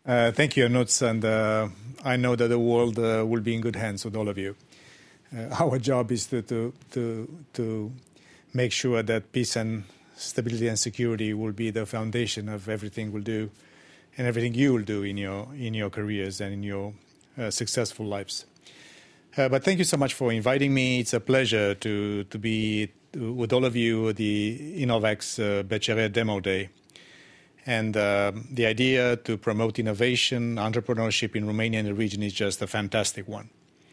Thank you, Anuts, and I know that the world will be in good hands with all of you. Our job is to make sure that peace and stability and security will be the foundation of everything we'll do and everything you will do in your careers and in your successful lives. But thank you so much for inviting me. It's a pleasure to be with all of you at the Innovex Becere Demo Day. And the idea to promote innovation, entrepreneurship in Romania and the region is just a fantastic one.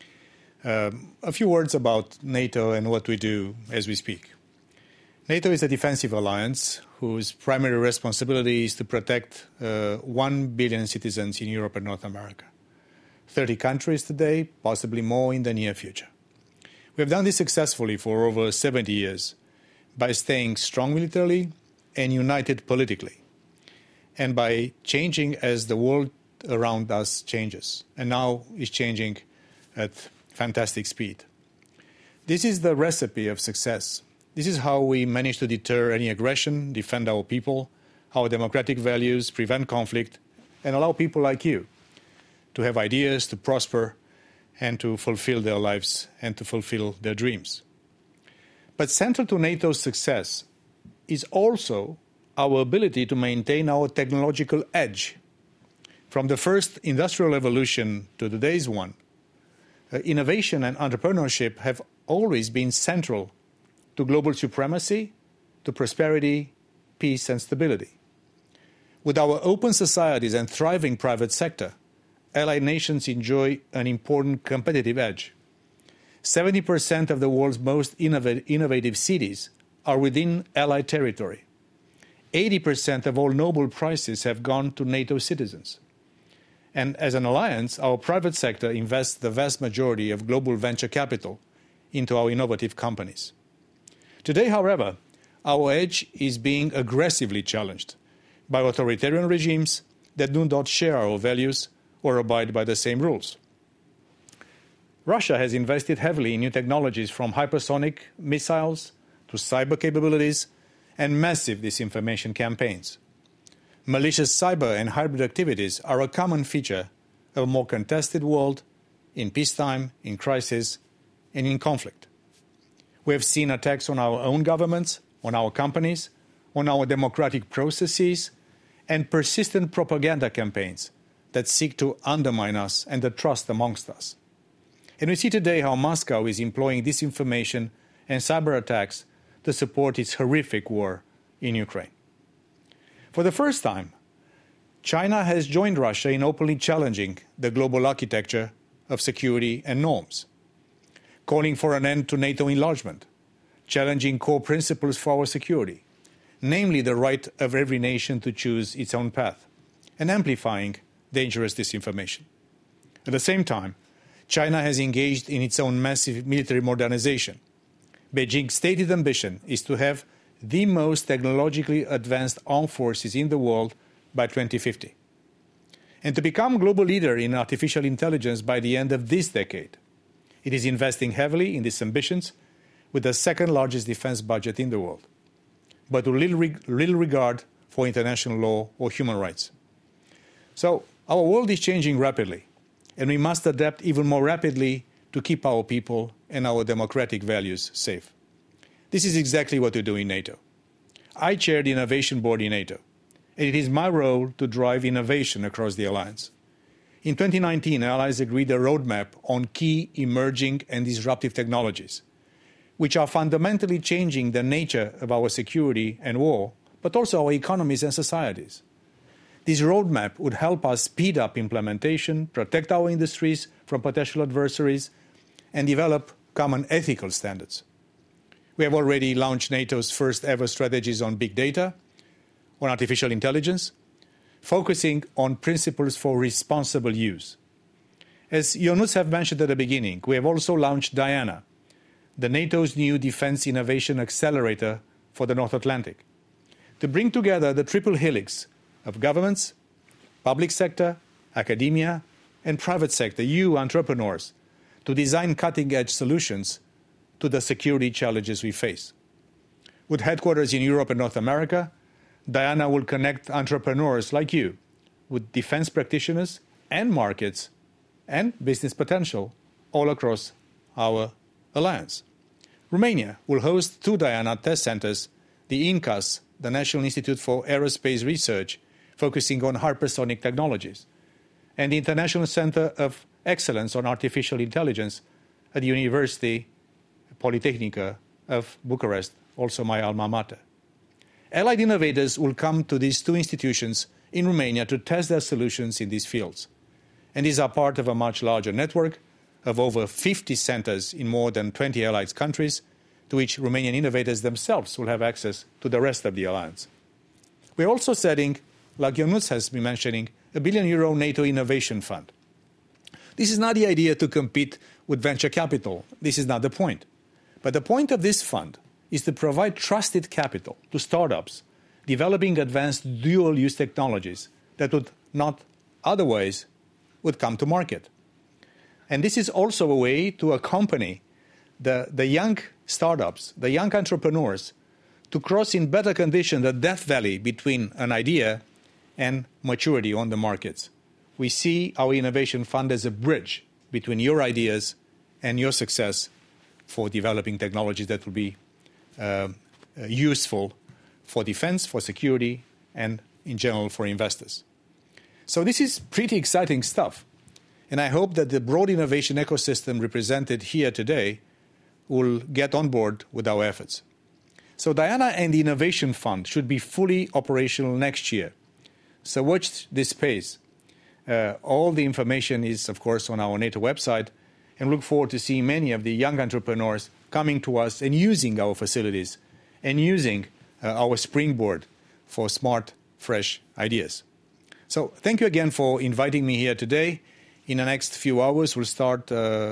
A few words about NATO and what we do as we speak. NATO is a defensive alliance whose primary responsibility is to protect 1 billion citizens in Europe and North America. 30 countries today, possibly more in the near future. We have done this successfully for over 70 years by staying strong militarily and united politically, and by changing as the world around us changes, and now is changing at fantastic speed. This is the recipe of success. This is how we manage to deter any aggression, defend our people, our democratic values, prevent conflict, and allow people like you to have ideas, to prosper, and to fulfill their lives and to fulfill their dreams. But central to NATO's success is also our ability to maintain our technological edge. From the first industrial revolution to today's one, innovation and entrepreneurship have always been central to global supremacy, to prosperity, peace, and stability. With our open societies and thriving private sector, allied nations enjoy an important competitive edge. 70% of the world's most innovative cities are within allied territory. 80% of all Nobel Prizes have gone to NATO citizens. And as an alliance, our private sector invests the vast majority of global venture capital into our innovative companies. Today, however, our edge is being aggressively challenged by authoritarian regimes that do not share our values or abide by the same rules. Russia has invested heavily in new technologies from hypersonic missiles to cyber capabilities and massive disinformation campaigns. Malicious cyber and hybrid activities are a common feature of a more contested world in peacetime, in crisis, and in conflict. We have seen attacks on our own governments, on our companies, on our democratic processes, and persistent propaganda campaigns that seek to undermine us and the trust amongst us. And we see today how Moscow is employing disinformation and cyber attacks to support its horrific war in Ukraine. For the first time, China has joined Russia in openly challenging the global architecture of security and norms, calling for an end to NATO enlargement, challenging core principles for our security, namely the right of every nation to choose its own path, and amplifying dangerous disinformation. At the same time, China has engaged in its own massive military modernization. Beijing's stated ambition is to have the most technologically advanced armed forces in the world by 2050, and to become global leader in artificial intelligence by the end of this decade. It is investing heavily in these ambitions with the second largest defense budget in the world, but with little regard for international law or human rights. So our world is changing rapidly, and we must adapt even more rapidly to keep our people and our democratic values safe. This is exactly what we do in NATO. I chair the Innovation Board in NATO, and it is my role to drive innovation across the alliance. In 2019, allies agreed a roadmap on key emerging and disruptive technologies, which are fundamentally changing the nature of our security and war, but also our economies and societies. This roadmap would help us speed up implementation, protect our industries from potential adversaries, and develop common ethical standards. We have already launched NATO's first ever strategies on big data, on artificial intelligence, focusing on principles for responsible use. As Ionuț have mentioned at the beginning, we have also launched Diana, the NATO's new defense innovation accelerator for the North Atlantic, to bring together the triple helix of governments, public sector, academia, and private sector, you entrepreneurs, to design cutting-edge solutions to the security challenges we face. With headquarters in Europe and North America, Diana will connect entrepreneurs like you with defense practitioners and markets and business potential all across our alliance. Romania will host 2 Diana test centers, the INCAS, the National Institute for Aerospace Research, focusing on hypersonic technologies, and the International Center of Excellence on Artificial Intelligence at the University Polytechnica of Bucharest, also my alma mater. Allied innovators will come to these 2 institutions in Romania to test their solutions in these fields. And these are part of a much larger network of over 50 centers in more than 20 allied countries, to which Romanian innovators themselves will have access to the rest of the alliance. We're also setting, like Ionuț has been mentioning, a €1 billion NATO Innovation Fund. This is not the idea to compete with venture capital. This is not the point. But the point of this fund is to provide trusted capital to startups developing advanced dual-use technologies that would not otherwise would come to market. And this is also a way to accompany the young startups, the young entrepreneurs, to cross in better condition the death valley between an idea and maturity on the markets. We see our innovation fund as a bridge between your ideas and your success for developing technologies that will be useful for defense, for security, and in general for investors. So this is pretty exciting stuff. And I hope that the broad innovation ecosystem represented here today will get on board with our efforts. So Diana and the Innovation Fund should be fully operational next year. So watch this space. All the information is, of course, on our NATO website, and look forward to seeing many of the young entrepreneurs coming to us and using our facilities and using our springboard for smart, fresh ideas. So thank you again for inviting me here today. In the next few hours, we'll start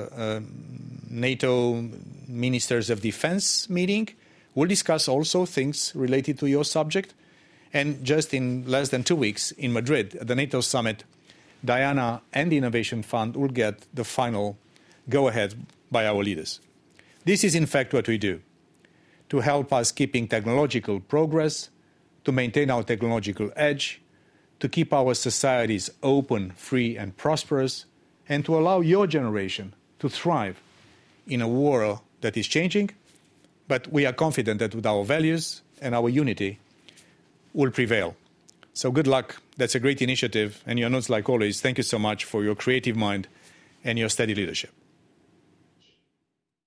NATO Ministers of Defense meeting. We'll discuss also things related to your subject. And just in less than 2 weeks in Madrid, at the NATO summit, Diana and the Innovation Fund will get the final go-ahead by our leaders. This is in fact what we do, to help us keeping technological progress, to maintain our technological edge, to keep our societies open, free and prosperous, and to allow your generation to thrive in a world that is changing. But we are confident that with our values and our unity will prevail. So good luck. That's a great initiative. And Ionuț, like always, thank you so much for your creative mind and your steady leadership.